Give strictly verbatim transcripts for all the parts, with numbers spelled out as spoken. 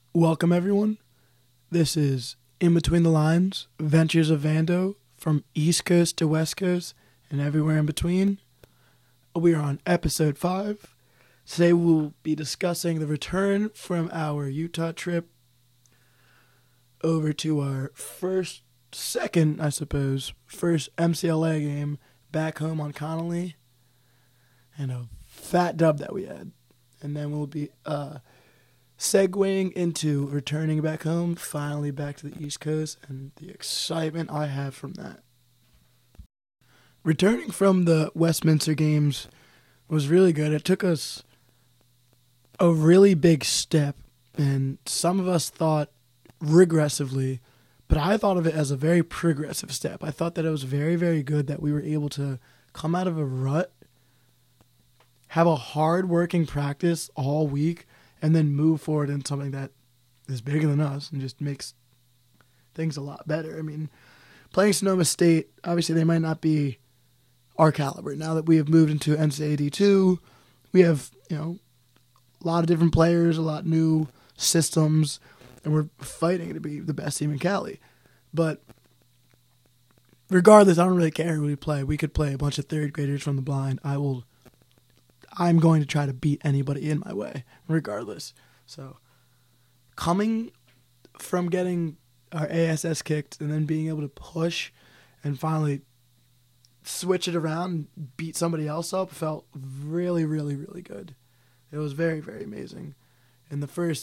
Welcome, everyone. This is In Between the Lines, Ventures of Vando, from East Coast to West Coast and everywhere in between. We are on episode five. Today we'll be discussing the return from our Utah trip over to our first, second, I suppose, first M C L A game back home on Connolly, and a fat dub that we had. And then we'll be uh, segueing into returning back home, finally back to the East Coast, and the excitement I have from that. Returning from the Westminster games was really good. It took us a really big step, and some of us thought regressively, but I thought of it as a very progressive step. I thought that it was very, very good that we were able to come out of a rut, have a hard-working practice all week, and then move forward in something that is bigger than us and just makes things a lot better. I mean, playing Sonoma State, obviously they might not be our caliber. Now that we have moved into N C A A D two, we have, you know, a lot of different players, a lot of new systems, and we're fighting to be the best team in Cali. But regardless, I don't really care who we play. We could play a bunch of third graders from the blind. I will, I'm going to try to beat anybody in my way, regardless. So coming from getting our A S S kicked and then being able to push and finally switch it around and beat somebody else up felt really, really, really good. It was very, very amazing. In the first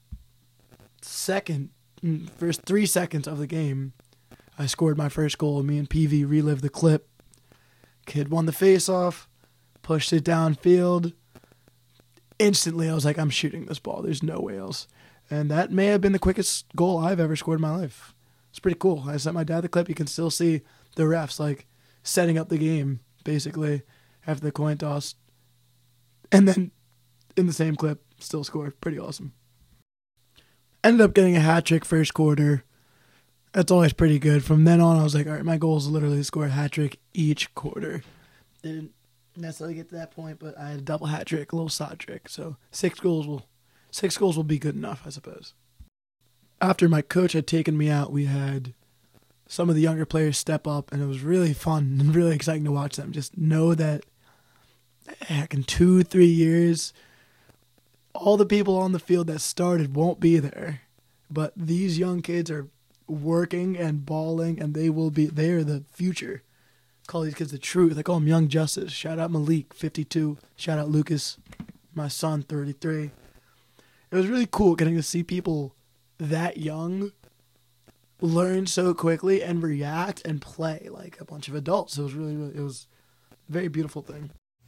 second, first three seconds of the game, I scored my first goal. Me and P V relived the clip. Kid won the face-off, pushed it downfield. Instantly, I was like, I'm shooting this ball. There's no way else. And that may have been the quickest goal I've ever scored in my life. It's pretty cool. I sent my dad the clip. You can still see the refs, like, setting up the game, basically, after the coin toss. And then, in the same clip, still scored. Pretty awesome. Ended up getting a hat trick first quarter. That's always pretty good. From then on, I was like, all right, my goal is literally to score a hat trick each quarter. Didn't necessarily get to that point, but I had a double hat trick, a little side trick. So six goals will, six goals will be good enough, I suppose. After my coach had taken me out, we had some of the younger players step up, and it was really fun and really exciting to watch them. Just know that, heck, in two, three years, all the people on the field that started won't be there. But these young kids are working and balling, and they will be, they are the future. Call these kids the truth. I call them Young Justice. Shout out Malik, fifty-two. Shout out Lucas, my son, thirty-three. It was really cool getting to see people that young learn so quickly and react and play like a bunch of adults. It was really, really, it was a very beautiful thing.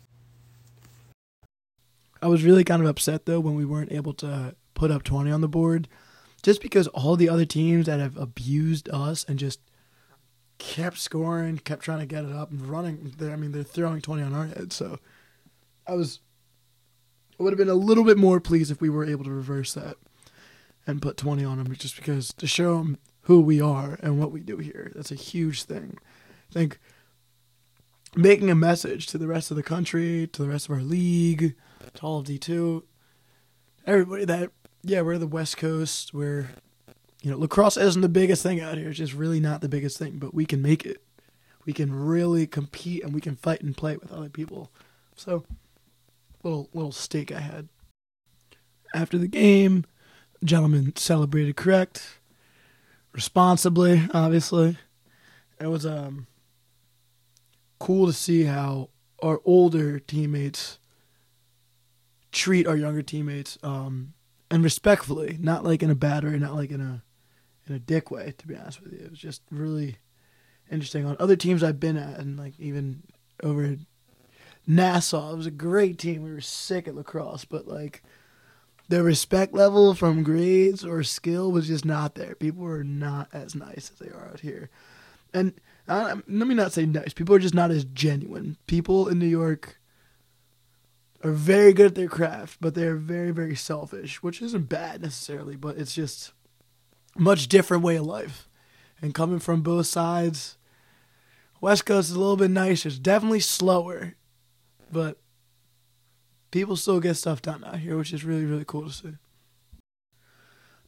I was really kind of upset, though, when we weren't able to put up twenty on the board, just because all the other teams that have abused us and just kept scoring, kept trying to get it up and running, I mean, they're throwing twenty on our heads. So I was, I would have been a little bit more pleased if we were able to reverse that and put twenty on them, just because to show them who we are and what we do here. That's a huge thing. I think making a message to the rest of the country, to the rest of our league, to all of D two, everybody that, yeah, we're the West Coast, we're, you know, lacrosse isn't the biggest thing out here. It's just really not the biggest thing, but we can make it. We can really compete and we can fight and play with other people. So, little little stake I had. After the game, the gentleman celebrated correct, responsibly, obviously. It was um cool to see how our older teammates treat our younger teammates, um, and respectfully, not like in a bad way, not like in a in a dick way, to be honest with you. It was just really interesting. On other teams I've been at, and like even over at Nassau, it was a great team. We were sick at lacrosse, but like the respect level from grades or skill was just not there. People were not as nice as they are out here. And uh, let me not say nice. People are just not as genuine. People in New York are very good at their craft, but they're very, very selfish, which isn't bad necessarily, but it's just a much different way of life. And coming from both sides, West Coast is a little bit nicer. It's definitely slower, but people still get stuff done out here, which is really, really cool to see.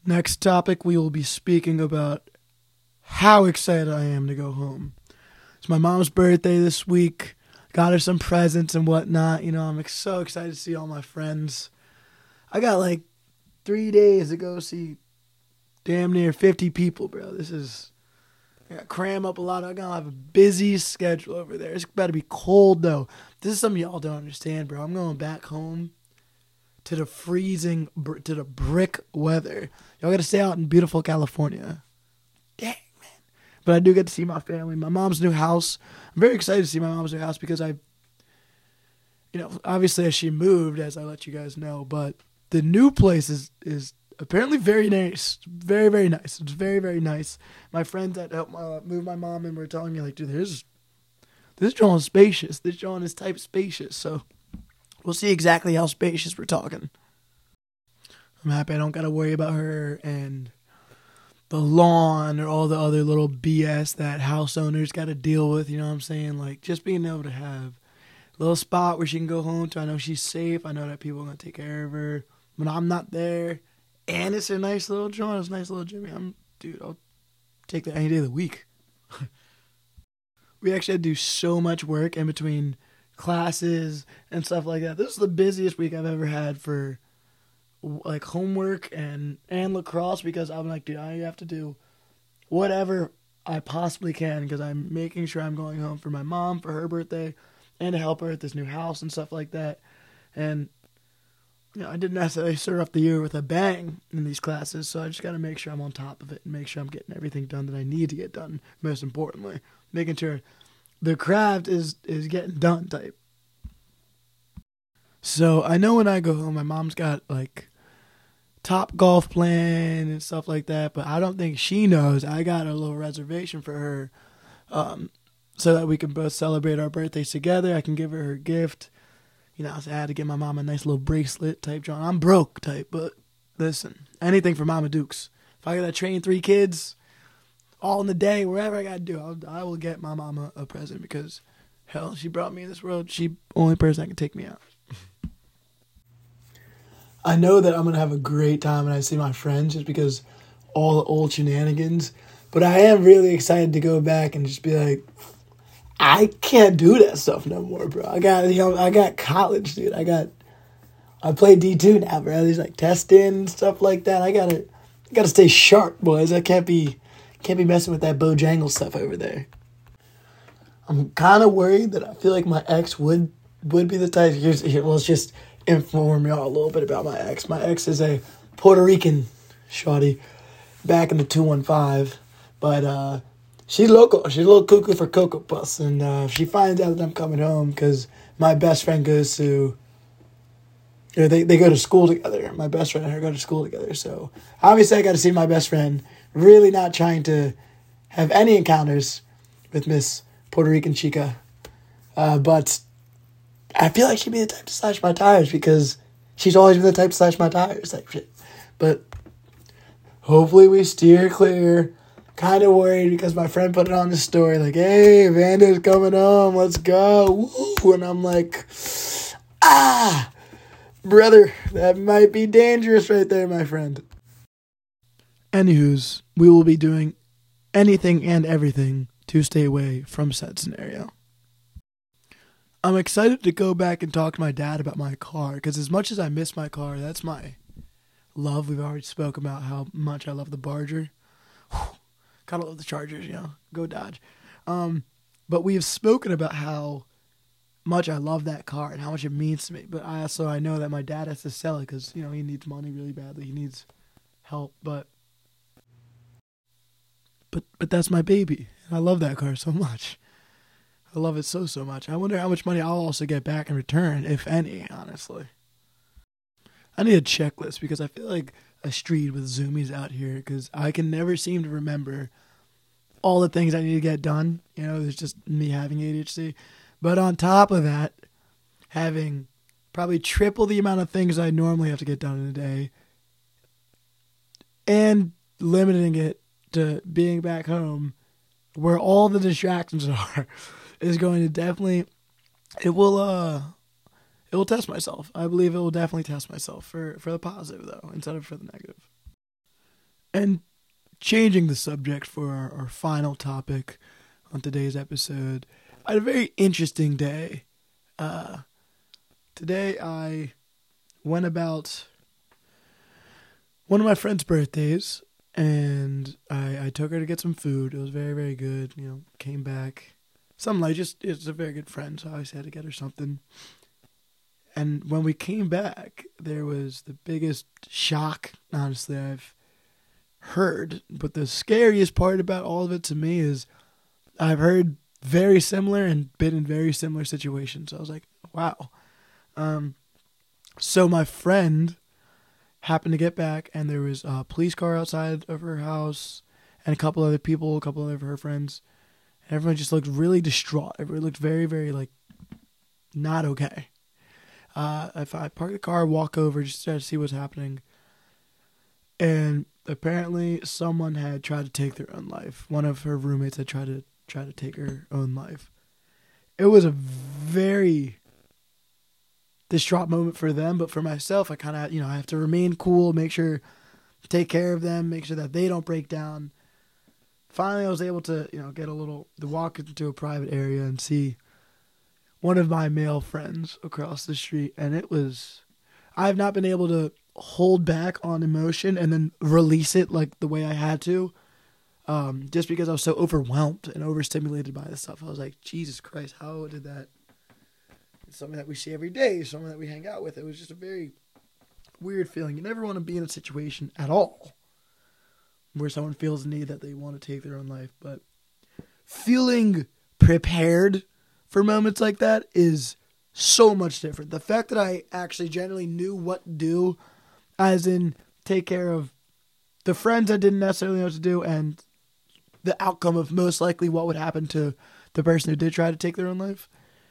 Next topic, we will be speaking about how excited I am to go home. It's my mom's birthday this week. Got her some presents and whatnot. You know, I'm so excited to see all my friends. I got like three days to go see damn near fifty people, bro. This is, I gotta cram up a lot. I'm gonna have a busy schedule over there. It's about to be cold, though. This is something y'all don't understand, bro. I'm going back home to the freezing, to the brick weather. Y'all gotta stay out in beautiful California. Dang, man. But I do get to see my family. My mom's new house. I'm very excited to see my mom's new house because I, you know, obviously as she moved, as I let you guys know, but the new place is, is apparently very nice. Very, very nice. It's very, very nice. My friends that helped uh, move my mom in were telling me, like, dude, there's, this John is spacious. This John is type spacious. So we'll see exactly how spacious we're talking. I'm happy I don't got to worry about her and the lawn or all the other little B S that house owners got to deal with. You know what I'm saying? Like, just being able to have a little spot where she can go home to. I know she's safe. I know that people are going to take care of her when I'm not there. And it's a nice little John. It's a nice little Jimmy. I'm, dude, I'll take that any day of the week. We actually had to do so much work in between classes and stuff like that. This is the busiest week I've ever had for like homework and and lacrosse, because I'm like, dude, I have to do whatever I possibly can because I'm making sure I'm going home for my mom for her birthday and to help her at this new house and stuff like that. And you know, I didn't necessarily start off the year with a bang in these classes, so I just got to make sure I'm on top of it and make sure I'm getting everything done that I need to get done. Most importantly, making sure the craft is is getting done type. So I know when I go home, my mom's got like top golf plan and stuff like that, but I don't think she knows I got a little reservation for her, um, so that we can both celebrate our birthdays together. I can give her her gift. You know, I had to get my mom a nice little bracelet type, John. I'm broke type, but listen, anything for Mama Dukes. If I gotta train three kids all in the day, wherever I gotta do, I'll, I will get my mama a present because, hell, she brought me in this world. She the only person that can take me out. I know that I'm going to have a great time when I see my friends just because all the old shenanigans. But I am really excited to go back and just be like, I can't do that stuff no more, bro. I got, you know, I got college, dude. I got, I play D two now, bro. There's like testing and stuff like that. I got to, got to stay sharp, boys. I can't be, can't be messing with that Bojangles stuff over there. I'm kind of worried that I feel like my ex would, would be the type. Here's, here, well, it's just inform y'all a little bit about my ex. My ex is a Puerto Rican shawty back in the two one five, but uh, she's local. She's a little cuckoo for Cocoa Puffs, and uh, she finds out that I'm coming home because my best friend goes to, you know, they, they go to school together. My best friend and her go to school together, so obviously I got to see my best friend. Really not trying to have any encounters with Miss Puerto Rican chica, uh, but I feel like she'd be the type to slash my tires because she's always been the type to slash my tires type shit. But hopefully we steer clear. Kind of worried because my friend put it on the story like, hey, Vanda's coming home. Let's go. Woo! And I'm like, ah, brother, that might be dangerous right there, my friend. Anywho's, we will be doing anything and everything to stay away from said scenario. I'm excited to go back and talk to my dad about my car, because as much as I miss my car, that's my love. We've already spoke about how much I love the Barger. Whew, gotta love the Chargers, you know. Go Dodge. Um, but we have spoken about how much I love that car and how much it means to me. But I also I know that my dad has to sell it because, you know, he needs money really badly. He needs help, but but but that's my baby. I love that car so much. I love it so, so much. I wonder how much money I'll also get back in return, if any, honestly. I need a checklist because I feel like a street with zoomies out here because I can never seem to remember all the things I need to get done. You know, it's just me having A D H D. But on top of that, having probably triple the amount of things I normally have to get done in a day and limiting it to being back home where all the distractions are is going to definitely, it will, uh, it will test myself. I believe it will definitely test myself for, for the positive though, instead of for the negative. And changing the subject for our, our final topic on today's episode, I had a very interesting day. Uh, today I went about one of my friend's birthdays, and I, I took her to get some food. It was very, very good. You know, came back. Something like just, it's a very good friend, so I always had to get her something. And when we came back, there was the biggest shock, honestly, I've heard. But the scariest part about all of it to me is I've heard very similar and been in very similar situations. I was like, wow. Um, so my friend happened to get back, and there was a police car outside of her house and a couple other people, a couple of her friends. And everyone just looked really distraught. Everyone looked very, very, like, not okay. Uh, if I park the car, walk over just to see what's happening. And apparently someone had tried to take their own life. One of her roommates had tried to try to take her own life. It was a very distraught moment for them, but for myself, I kind of, you know, I have to remain cool, make sure, take care of them, make sure that they don't break down. Finally, I was able to, you know, get a little, to walk into a private area and see one of my male friends across the street, and it was, I have not been able to hold back on emotion and then release it like the way I had to, um, just because I was so overwhelmed and overstimulated by this stuff. I was like, Jesus Christ, how did that, it's something that we see every day, someone that we hang out with. It was just a very weird feeling. You never want to be in a situation at all where someone feels the need that they want to take their own life, but feeling prepared for moments like that is so much different. The fact that I actually genuinely knew what to do, as in take care of the friends I didn't necessarily know what to do, and the outcome of most likely what would happen to the person who did try to take their own life.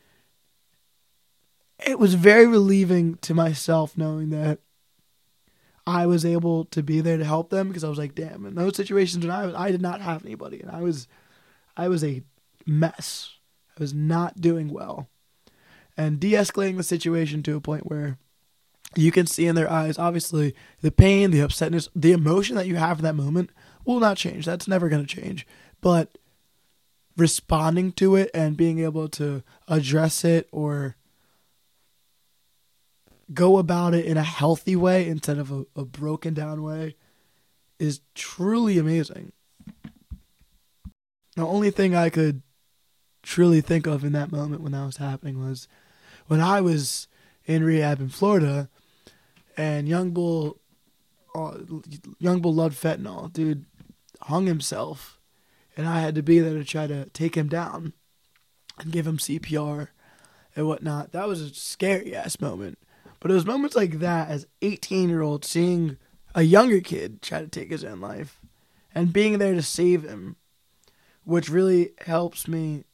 It was very relieving to myself knowing that I was able to be there to help them, because I was like, damn, in those situations when I was, I did not have anybody, and I was, I was a mess. I was not doing well. And de-escalating the situation to a point where you can see in their eyes, obviously, the pain, the upsetness, the emotion that you have in that moment will not change. That's never going to change. But responding to it and being able to address it or go about it in a healthy way instead of a, a broken down way is truly amazing. The only thing I could truly think of in that moment when that was happening was when I was in rehab in Florida, and Young Bull, uh, Young Bull loved fentanyl. Dude hung himself, and I had to be there to try to take him down and give him C P R and whatnot. That was a scary ass moment. But it was moments like that as eighteen year old seeing a younger kid try to take his own life and being there to save him, which really helps me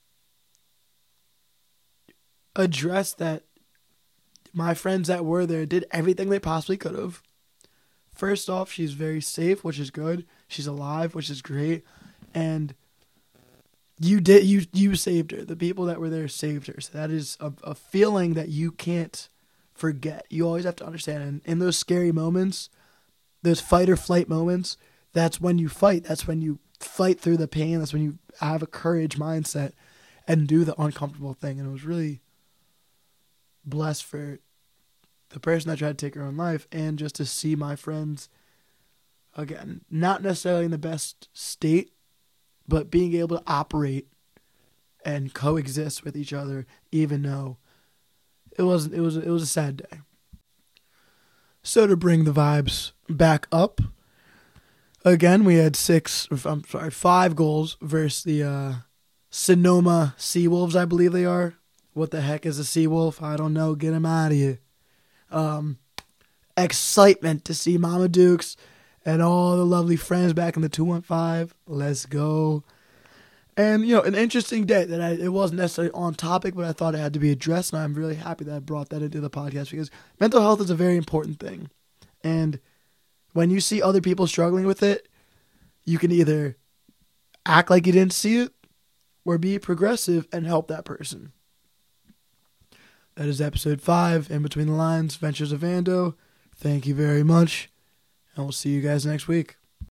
address that my friends that were there did everything they possibly could have. First off, she's very safe, which is good. She's alive, which is great. And you did you you saved her. The people that were there saved her. So that is a, a feeling that you can't forget. You always have to understand. And in those scary moments, those fight or flight moments, that's when you fight. That's when you fight through the pain. That's when you have a courage mindset and do the uncomfortable thing. And it was really blessed for the person that tried to take her own life, and just to see my friends, again, not necessarily in the best state, but being able to operate and coexist with each other, even though it wasn't, it was, it was a sad day. So to bring the vibes back up, again, we had six, I'm sorry, five goals versus the uh, Sonoma Seawolves, I believe they are. What the heck is a Seawolf? I don't know. Get him out of here. Um, excitement to see Mama Dukes and all the lovely friends back in the two one five. Let's go. And, you know, an interesting day that I, it wasn't necessarily on topic, but I thought it had to be addressed, and I'm really happy that I brought that into the podcast, because mental health is a very important thing. And when you see other people struggling with it, you can either act like you didn't see it or be progressive and help that person. That is episode five, In Between the Lines, Ventures of Vando. Thank you very much, and we'll see you guys next week.